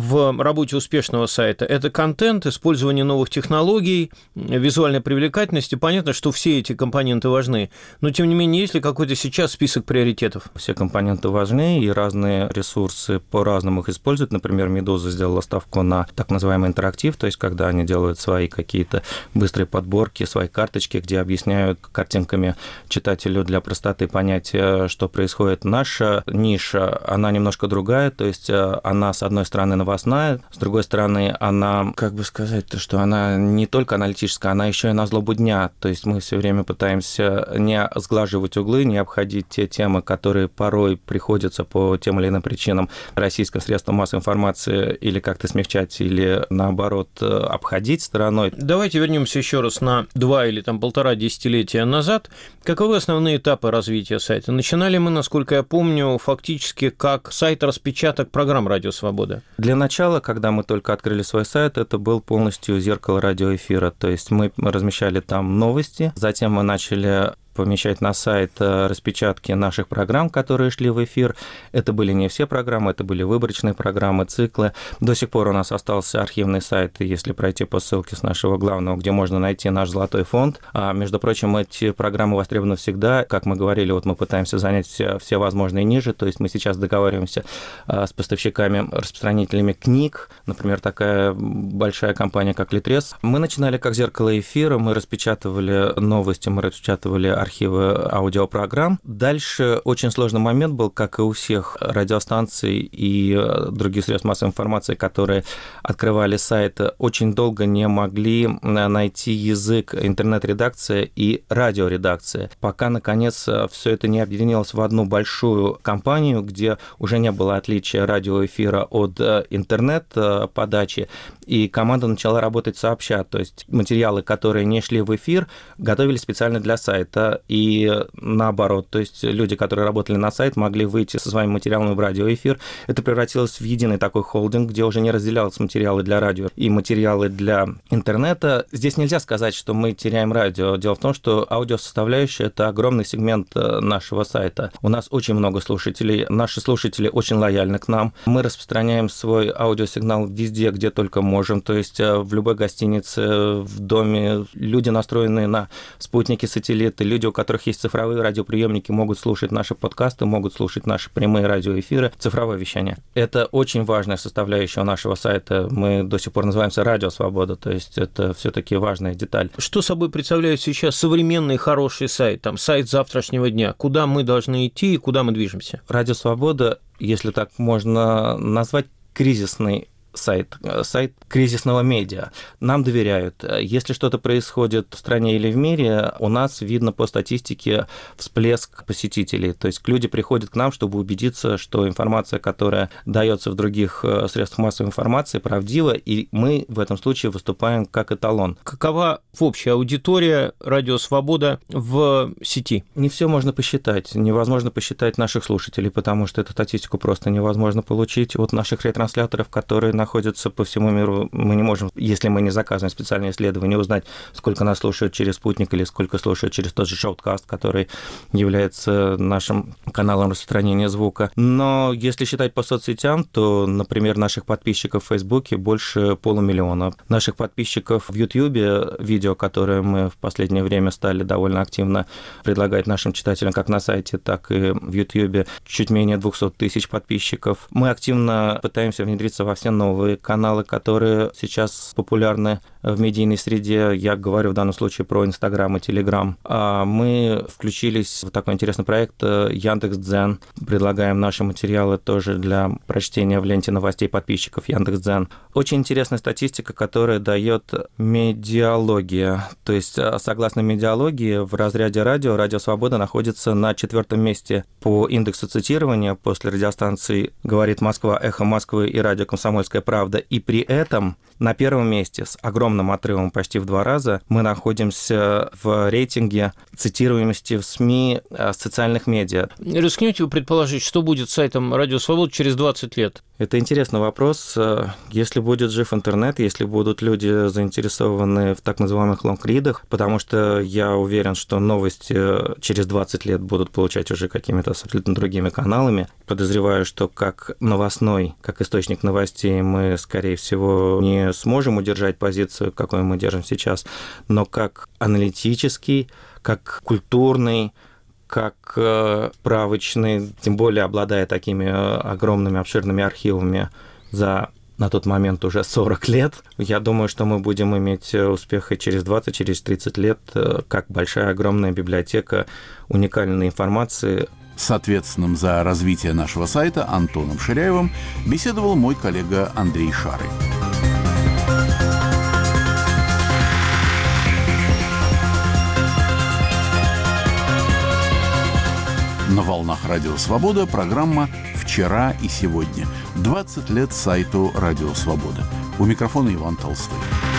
в работе успешного сайта? Это контент, использование новых технологий, визуальная привлекательность. И понятно, что все эти компоненты важны. Но, тем не менее, есть ли какой-то сейчас список приоритетов? Все компоненты важны, и разные ресурсы по-разному их используют. Например, «Медуза» сделала ставку на так называемый интерактив, то есть когда они делают свои какие-то быстрые подборки, свои карточки, где объясняют картинками читателю для простоты понятия, что происходит. Наша ниша, она немножко другая, то есть она, с одной стороны, новостная, с другой стороны, она, как бы сказать, что она не только аналитическая, она еще и на злобу дня, то есть мы все время пытаемся не сглаживать углы, не обходить те темы, которые порой приходится по тем или иным причинам российским средствам массовой информации или как-то смягчать, или наоборот обходить стороной. Давайте вернемся еще раз на два или там полтора десятилетия назад. Каковы основные этапы развития сайта? Начинали мы, насколько я помню, фактически как сайт-распечаток программ «Радио Свобода». Для начала, когда мы только открыли свой сайт, это был полностью зеркало радиоэфира, то есть мы размещали там новости, затем мы начали помещать на сайт распечатки наших программ, которые шли в эфир. Это были не все программы, это были выборочные программы, циклы. До сих пор у нас остался архивный сайт, если пройти по ссылке с нашего главного, где можно найти наш золотой фонд. А, между прочим, эти программы востребованы всегда. Как мы говорили, вот мы пытаемся занять все, все возможные ниши, то есть мы сейчас договариваемся с поставщиками, распространителями книг, например, такая большая компания, как Литрес. Мы начинали как зеркало эфира, мы распечатывали новости, мы распечатывали архивы аудиопрограмм. Дальше очень сложный момент был, как и у всех радиостанций и других средств массовой информации, которые открывали сайт, очень долго не могли найти язык интернет-редакции и радиоредакции, пока, наконец, все это не объединилось в одну большую компанию, где уже не было отличия радиоэфира от интернет-подачи, и команда начала работать сообща, то есть материалы, которые не шли в эфир, готовились специально для сайта, и наоборот, то есть люди, которые работали на сайт, могли выйти со своими материалами в радиоэфир. Это превратилось в единый такой холдинг, где уже не разделялись материалы для радио и материалы для интернета. Здесь нельзя сказать, что мы теряем радио. Дело в том, что аудиосоставляющая – это огромный сегмент нашего сайта. У нас очень много слушателей, наши слушатели очень лояльны к нам. Мы распространяем свой аудиосигнал везде, где только можем, то есть в любой гостинице, в доме. Люди, настроенные на спутники, сателлиты, люди, у которых есть цифровые радиоприемники, могут слушать наши подкасты, могут слушать наши прямые радиоэфиры, цифровое вещание. Это очень важная составляющая нашего сайта. Мы до сих пор называемся «Радио Свобода», то есть это все-таки важная деталь. Что собой представляет сейчас современный хороший сайт, там, сайт завтрашнего дня? Куда мы должны идти и куда мы движемся? «Радио Свобода», если так можно назвать, кризисный сайт, сайт кризисного медиа. Нам доверяют. Если что-то происходит в стране или в мире, у нас видно по статистике всплеск посетителей. То есть люди приходят к нам, чтобы убедиться, что информация, которая дается в других средствах массовой информации, правдива, и мы в этом случае выступаем как эталон. Какова общая аудитория «Радио Свобода» в сети? Не все можно посчитать. Невозможно посчитать наших слушателей, потому что эту статистику просто невозможно получить от наших ретрансляторов, которые находятся по всему миру. Мы не можем, если мы не заказываем специальные исследования, узнать, сколько нас слушают через спутник или сколько слушают через тот же Shoutcast, который является нашим каналом распространения звука. Но если считать по соцсетям, то, например, наших подписчиков в Фейсбуке больше полумиллиона. Наших подписчиков в Ютьюбе, видео, которые мы в последнее время стали довольно активно предлагать нашим читателям как на сайте, так и в Ютьюбе, чуть менее двести тысяч подписчиков. Мы активно пытаемся внедриться во все новые каналы, которые сейчас популярны. в медийной среде. Я говорю в данном случае про Инстаграм и Телеграм. Мы включились в такой интересный проект Яндекс.Дзен. Предлагаем наши материалы тоже для прочтения в ленте новостей подписчиков Яндекс.Дзен. Очень интересная статистика, которая дает медиалогия. То есть, согласно медиалогии, в разряде радио «Радио Свобода» находится на четвертом месте по индексу цитирования после радиостанций «Говорит Москва», «Эхо Москвы» и «Радио Комсомольская правда». И при этом на первом месте с огромным отрывом почти в два раза мы находимся в рейтинге цитируемости в СМИ социальных медиа. Рискнете вы предположить, что будет с сайтом «Радио Свобода» через двадцать лет? Это интересный вопрос. Если будет жив интернет, если будут люди заинтересованы в так называемых лонгридах, потому что я уверен, что новости через двадцать лет будут получать уже какими-то абсолютно другими каналами. Подозреваю, что как новостной, как источник новостей мы, скорее всего, не сможем удержать позицию, какую мы держим сейчас, но как аналитический, как культурный, как правочный, тем более обладая такими огромными обширными архивами за на тот момент уже сорок лет, я думаю, что мы будем иметь успех и через двадцать, через тридцать лет, как большая огромная библиотека уникальной информации. С ответственным за развитие нашего сайта Антоном Ширяевым беседовал мой коллега Андрей Шарый. На волнах Радио Свобода программа «Вчера и сегодня». двадцать лет сайту Радио Свобода. У микрофона Иван Толстой.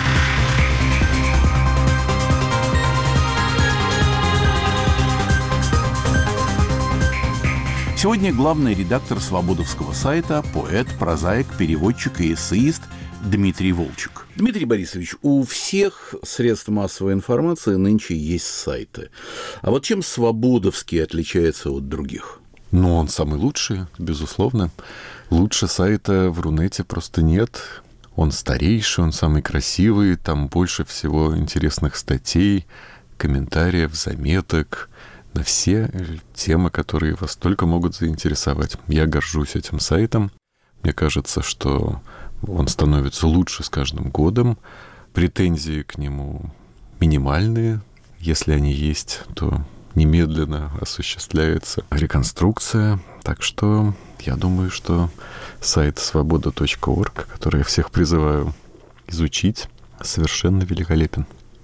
Сегодня главный редактор свободовского сайта, поэт, прозаик, переводчик и эссеист Дмитрий Волчек. Дмитрий Борисович, у всех средств массовой информации нынче есть сайты. А вот чем свободовский отличается от других? Ну, он самый лучший, безусловно. Лучше сайта в Рунете просто нет. Он старейший, он самый красивый, там больше всего интересных статей, комментариев, заметок на все темы, которые вас только могут заинтересовать. Я горжусь этим сайтом. Мне кажется, что он становится лучше с каждым годом. Претензии к нему минимальные. Если они есть, то немедленно осуществляется реконструкция. Так что я думаю, что сайт свобода точка орг, который я всех призываю изучить, совершенно великолепен.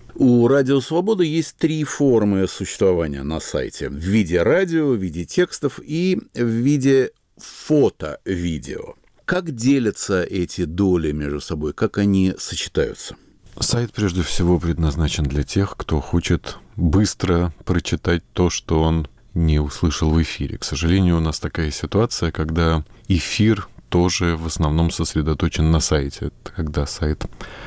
У Радио Свобода есть три формы существования на сайте. В виде радио, в виде текстов и в виде фото-видео. Как делятся эти доли между собой? Как они сочетаются? Сайт, прежде всего, предназначен для тех, кто хочет быстро прочитать то, что он не услышал в эфире. К сожалению, у нас такая ситуация, когда эфир тоже в основном сосредоточен на сайте. Когда сайт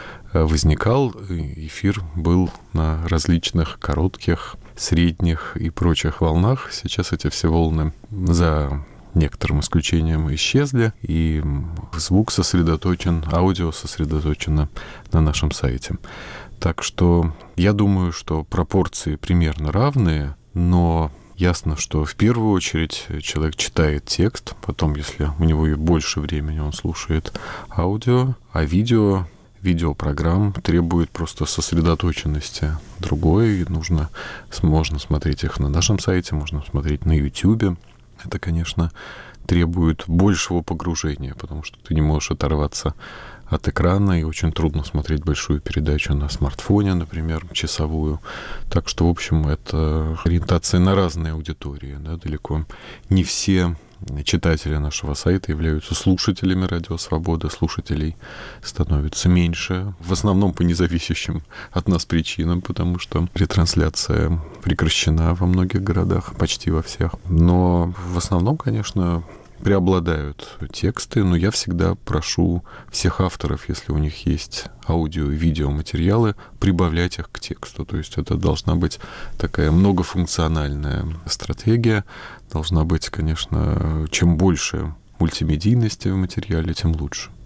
возникал, эфир был на различных коротких, средних и прочих волнах. Сейчас эти все волны за некоторым исключением исчезли, и звук сосредоточен, аудио сосредоточено на нашем сайте. Так что я думаю, что пропорции примерно равные, но ясно, что в первую очередь человек читает текст, потом, если у него и больше времени, он слушает аудио, а видео, видеопрограмм требует просто сосредоточенности другой, и нужно, можно смотреть их на нашем сайте, можно смотреть на YouTube. Это, конечно, требует большего погружения, потому что ты не можешь оторваться от экрана, и очень трудно смотреть большую передачу на смартфоне, например, часовую. Так что, в общем, это ориентация на разные аудитории. Да? Далеко не все читатели нашего сайта являются слушателями Радио Свобода. Слушателей становится меньше, в основном по независящим от нас причинам, потому что ретрансляция прекращена во многих городах, почти во всех. Но в основном, конечно, преобладают тексты, но я всегда прошу всех авторов, если у них есть аудио и видеоматериалы, прибавлять их к тексту. То есть это должна быть такая многофункциональная стратегия. Должна быть, конечно, чем больше мультимедийности в материале, тем лучше.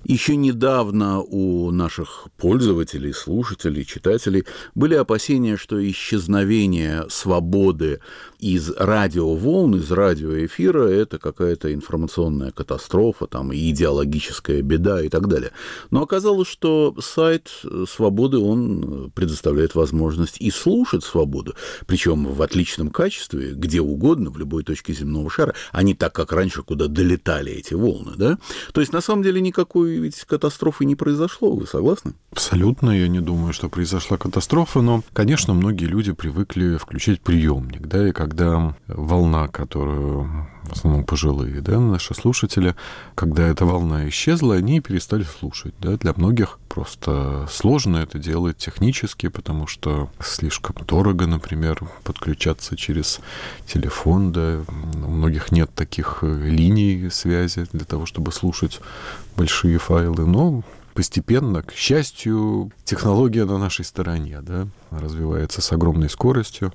Еще недавно у наших пользователей, слушателей, читателей были опасения, что исчезновение свободы из радиоволн, из радиоэфира – это какая-то информационная катастрофа, там, и идеологическая беда и так далее. Но оказалось, что сайт «Свободы», он предоставляет возможность и слушать «Свободу», причем в отличном качестве, где угодно, в любой точке земного шара, а не так, как раньше, куда долетали эти волны, да? То есть, на самом деле, никакой ведь катастрофы не произошло, вы согласны? Абсолютно, я не думаю, что произошла катастрофа, но, конечно, многие люди привыкли включать приемник, да, и когда волна, которую в основном пожилые, да, наши слушатели, когда эта волна исчезла, они перестали слушать, да, для многих просто сложно это делать технически, потому что слишком дорого, например, подключаться через телефон, да, у многих нет таких линий связи для того, чтобы слушать большие файлы, но постепенно, к счастью, технология на нашей стороне, да, развивается с огромной скоростью,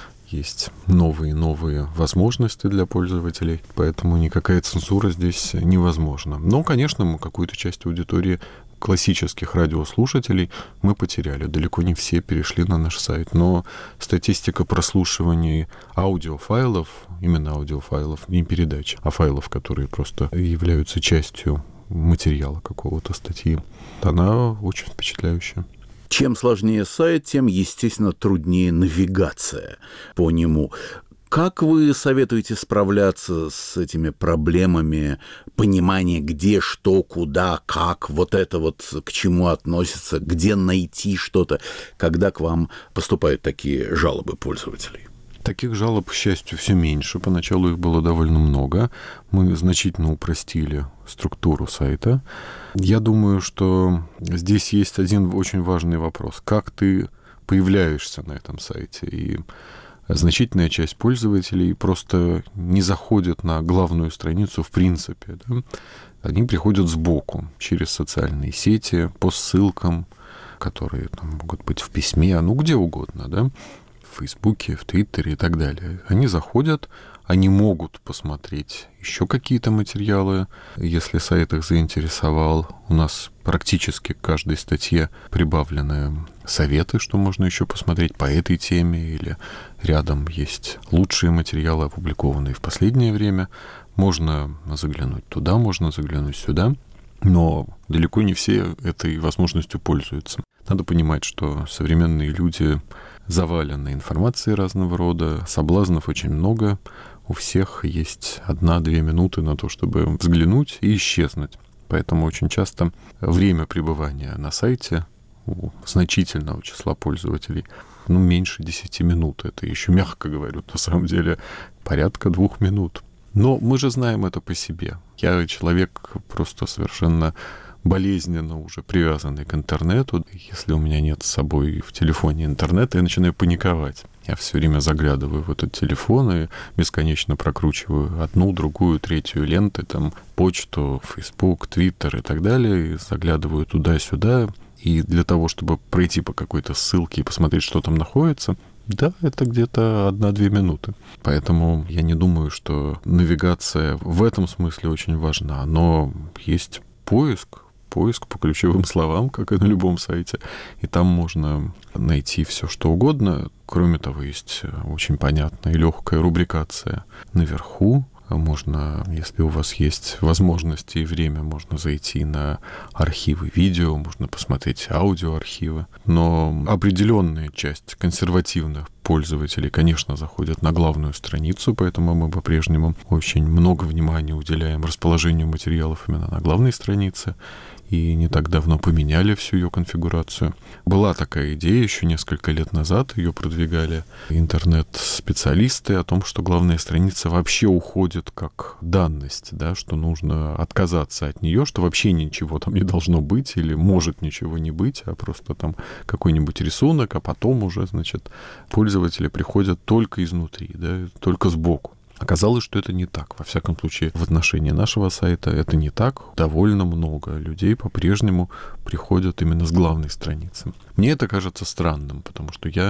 есть новые и новые возможности для пользователей, поэтому никакая цензура здесь невозможна. Но, конечно, мы какую-то часть аудитории классических радиослушателей мы потеряли. Далеко не все перешли на наш сайт, но статистика прослушиваний аудиофайлов, именно аудиофайлов, не передач, а файлов, которые просто являются частью материала какого-то статьи, она очень впечатляющая. Чем сложнее сайт, тем, естественно, труднее навигация по нему. Как вы советуете справляться с этими проблемами понимания, где, что, куда, как, вот это вот к чему относится, где найти что-то, когда к вам поступают такие жалобы пользователей? Таких жалоб, к счастью, все меньше. Поначалу их было довольно много. Мы значительно упростили структуру сайта. Я думаю, что здесь есть один очень важный вопрос. Как ты появляешься на этом сайте? И значительная часть пользователей просто не заходит на главную страницу в принципе. Да? Они приходят сбоку, через социальные сети, по ссылкам, которые там могут быть в письме, ну где угодно, да? В Фейсбуке, в Твиттере и так далее. Они заходят, они могут посмотреть еще какие-то материалы, если сайт их заинтересовал. У нас практически к каждой статье прибавлены советы, что можно еще посмотреть по этой теме, или рядом есть лучшие материалы, опубликованные в последнее время. Можно заглянуть туда, можно заглянуть сюда, но далеко не все этой возможностью пользуются. Надо понимать, что современные люди завалены информацией разного рода, соблазнов очень много, у всех есть одна-две минуты на то, чтобы взглянуть и исчезнуть. Поэтому очень часто время пребывания на сайте у значительного числа пользователей, ну, меньше десяти минут. Это еще мягко говорю, на самом деле порядка двух минут. Но мы же знаем это по себе. Я человек просто совершенно болезненно уже привязанный к интернету. Если у меня нет с собой в телефоне интернета, я начинаю паниковать. Я все время заглядываю в этот телефон и бесконечно прокручиваю одну, другую, третью ленты, там, почту, Facebook, Twitter и так далее, и заглядываю туда-сюда. И для того, чтобы пройти по какой-то ссылке и посмотреть, что там находится, да, это где-то одна-две минуты. Поэтому я не думаю, что навигация в этом смысле очень важна. Но есть поиск, поиск по ключевым словам, как и на любом сайте, и там можно найти все, что угодно. Кроме того, есть очень понятная и легкая рубрикация наверху. Можно, если у вас есть возможности и время, можно зайти на архивы видео, можно посмотреть аудиоархивы. Но определенная часть консервативных пользователей, конечно, заходят на главную страницу, поэтому мы по-прежнему очень много внимания уделяем расположению материалов именно на главной странице. И не так давно поменяли всю ее конфигурацию. Была такая идея еще несколько лет назад, ее продвигали интернет-специалисты о том, что главная страница вообще уходит как данность, да, что нужно отказаться от нее, что вообще ничего там не должно быть или может ничего не быть, а просто там какой-нибудь рисунок, а потом уже, значит, пользователи приходят только изнутри, да, только сбоку. Оказалось, что это не так. Во всяком случае, в отношении нашего сайта это не так. Довольно много людей по-прежнему приходят именно с главной страницы. Мне это кажется странным, потому что я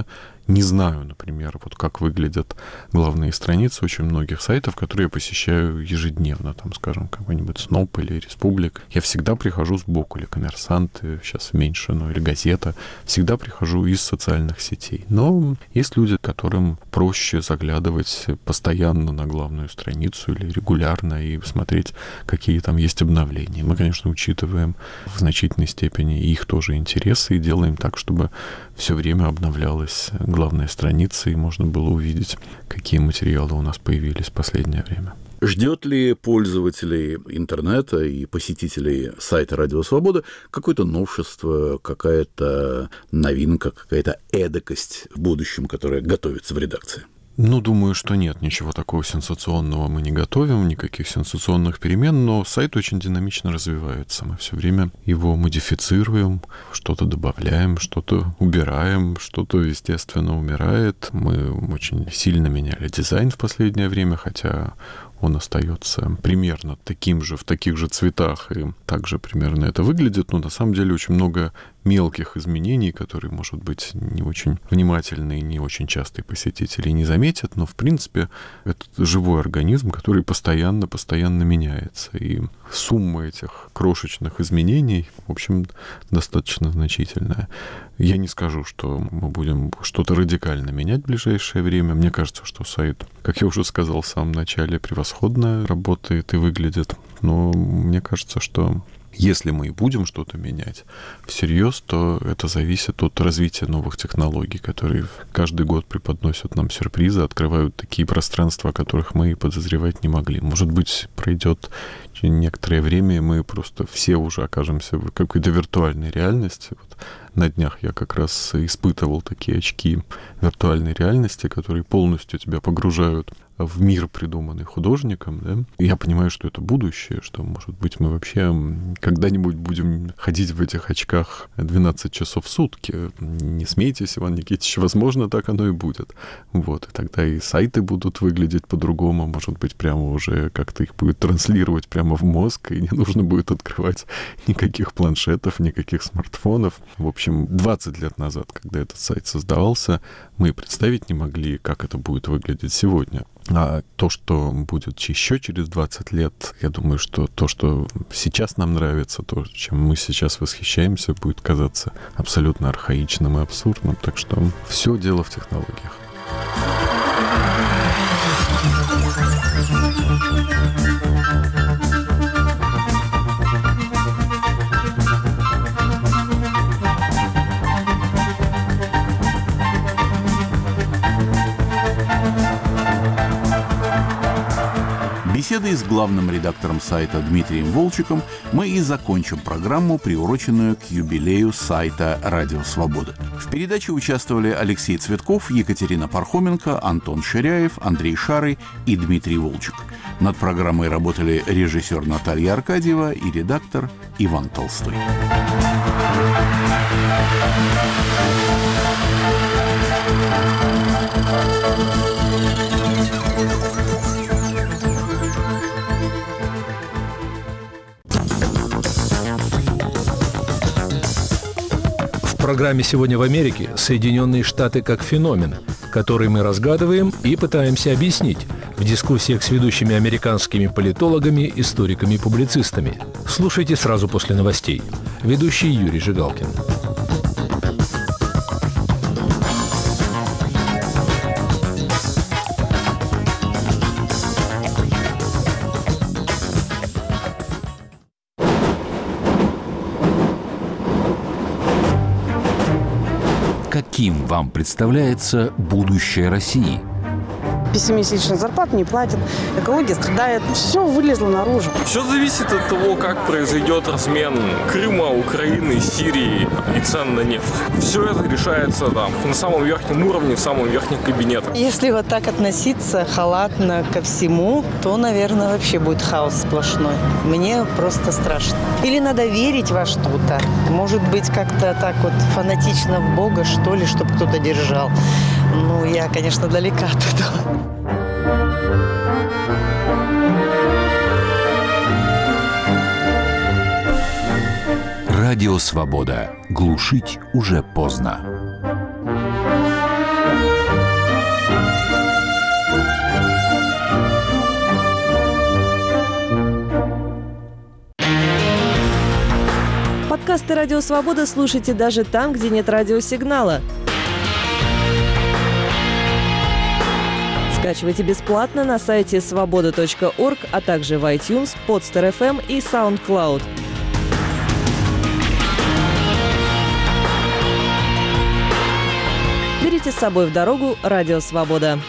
не знаю, например, вот как выглядят главные страницы очень многих сайтов, которые я посещаю ежедневно, там, скажем, какой-нибудь СНОП или Республик. Я всегда прихожу сбоку, или Коммерсант, сейчас меньше, ну, или Газета. Всегда прихожу из социальных сетей. Но есть люди, которым проще заглядывать постоянно на главную страницу или регулярно и смотреть, какие там есть обновления. Мы, конечно, учитываем в значительной степени их тоже интересы и делаем так, чтобы все время обновлялась главная страница, и можно было увидеть, какие материалы у нас появились в последнее время. Ждет ли пользователей интернета и посетителей сайта «Радио Свобода» какое-то новшество, какая-то новинка, какая-то эдакость в будущем, которая готовится в редакции? Ну, думаю, что нет, ничего такого сенсационного мы не готовим, никаких сенсационных перемен, но сайт очень динамично развивается. Мы все время его модифицируем, что-то добавляем, что-то убираем, что-то, естественно, умирает. Мы очень сильно меняли дизайн в последнее время, хотя он остается примерно таким же, в таких же цветах, и также примерно это выглядит, но на самом деле очень много мелких изменений, которые, может быть, не очень внимательные, не очень частые посетители не заметят, но, в принципе, это живой организм, который постоянно-постоянно меняется, и сумма этих крошечных изменений, в общем, достаточно значительная. Я не скажу, что мы будем что-то радикально менять в ближайшее время. Мне кажется, что сайт, как я уже сказал в самом начале, превосходно работает и выглядит. Но мне кажется, что если мы и будем что-то менять всерьез, то это зависит от развития новых технологий, которые каждый год преподносят нам сюрпризы, открывают такие пространства, о которых мы и подозревать не могли. Может быть, пройдет некоторое время, и мы просто все уже окажемся в какой-то виртуальной реальности. Вот на днях я как раз испытывал такие очки виртуальной реальности, которые полностью тебя погружают в мир, придуманный художником, да? И я понимаю, что это будущее, что, может быть, мы вообще когда-нибудь будем ходить в этих очках двенадцать часов в сутки. Не смейтесь, Иван Никитич, возможно, так оно и будет. Вот, и тогда и сайты будут выглядеть по-другому, может быть, прямо уже как-то их будет транслировать прямо в мозг, и не нужно будет открывать никаких планшетов, никаких смартфонов. В общем, двадцать лет назад, когда этот сайт создавался, мы представить не могли, как это будет выглядеть сегодня. А то, что будет еще через двадцать лет, я думаю, что то, что сейчас нам нравится, то, чем мы сейчас восхищаемся, будет казаться абсолютно архаичным и абсурдным. Так что все дело в технологиях. Беседой с главным редактором сайта Дмитрием Волчеком мы и закончим программу, приуроченную к юбилею сайта «Радио Свобода». В передаче участвовали Алексей Цветков, Екатерина Пархоменко, Антон Ширяев, Андрей Шарый и Дмитрий Волчек. Над программой работали режиссер Наталья Аркадьева и редактор Иван Толстой. В программе «Сегодня в Америке» Соединенные Штаты как феномен, который мы разгадываем и пытаемся объяснить в дискуссиях с ведущими американскими политологами, историками и публицистами. Слушайте сразу после новостей. Ведущий Юрий Жигалкин. Каким вам представляется будущее России? Пессимистичных зарплат не платят, экология страдает. Все вылезло наружу. Все зависит от того, как произойдет размен Крыма, Украины, Сирии и цен на нефть. Все это решается там на самом верхнем уровне, в самом верхнем кабинете. Если вот так относиться халатно ко всему, то, наверное, вообще будет хаос сплошной. Мне просто страшно. Или надо верить во что-то. Может быть, как-то так вот фанатично в Бога, что ли, чтобы кто-то держал. Ну, я, конечно, далека от этого. Радио Свобода. Глушить уже поздно. Подкасты «Радио Свобода» слушайте даже там, где нет радиосигнала. Скачивайте бесплатно на сайте свобода точка орг, а также в iTunes, Podster эф эм и SoundCloud. Берите с собой в дорогу «Радио Свобода».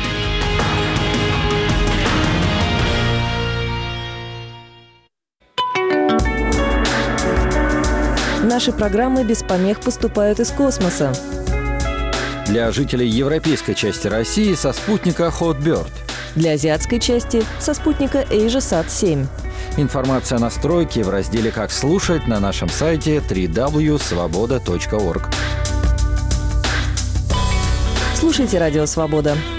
Наши программы без помех поступают из космоса. Для жителей европейской части России со спутника Hotbird. Для азиатской части со спутника AsiaSat семь. Информация о настройке в разделе «Как слушать» на нашем сайте дабл-ю дабл ю дабл ю точка свобода точка орг. Слушайте «Радио Свобода».